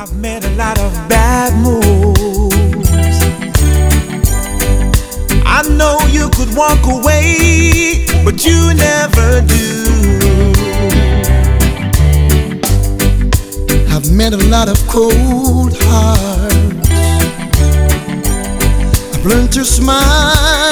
I've made a lot of bad moves. I know you could walk away, but you never do. I've met a lot of cold hearts. I've learned to smile